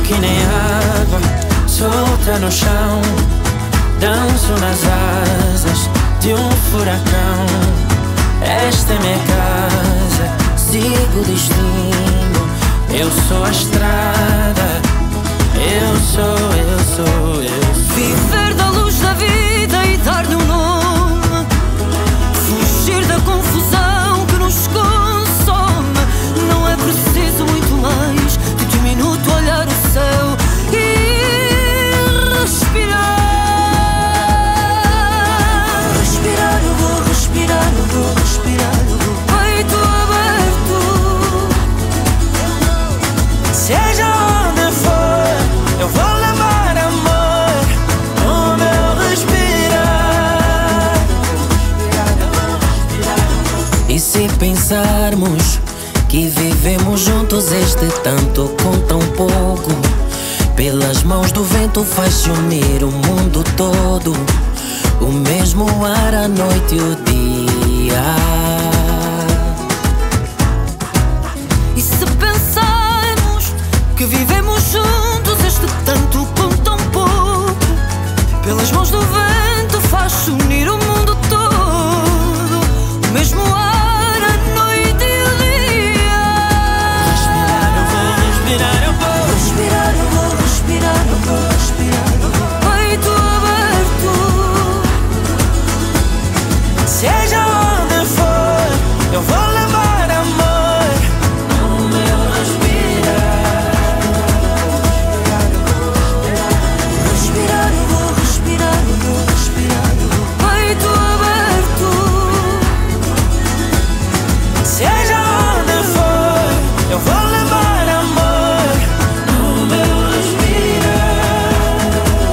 que nem água solta no chão. Danço nas asas de um furacão. Esta é minha casa, sigo o destino. Eu sou a estrada, eu sou. Viver da luz da vida e dar-lhe um nome. Fugir da confusão que nos consome. Não é preciso muito mais do que um minuto olhar o céu e respirar. Respirar, eu vou respirar, eu vou respirar, eu vou. Peito aberto. Seja onde for, eu vou levar amor no meu respirar. E se pensarmos que vivemos juntos este tanto com tão pouco, pelas mãos do vento faz-se unir o mundo todo. O mesmo ar, a noite e o dia. E se pensarmos que vivemos juntos este tanto com tão pouco, pelas mãos do vento faz-se unir o mundo todo. O mesmo ar, a noite e o dia. Respirar, eu vou respirar, eu vou. Respirar, eu vou respirar, eu vou respirar, eu vou. Peito aberto. Seja onde for, eu vou levar amor no meu respirar. Respirar, eu vou respirar, eu vou respirar, eu vou. Peito aberto. Seja onde for, eu vou levar amor no meu respirar.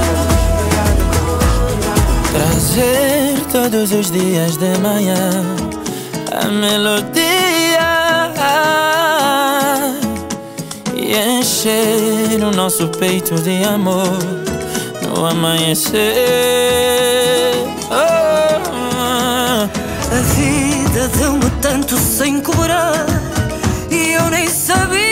Trazer todos os dias de manhã a melodia e encher o nosso peito de amor no amanhecer. A vida deu-me tanto sem cobrar e eu nem sabia.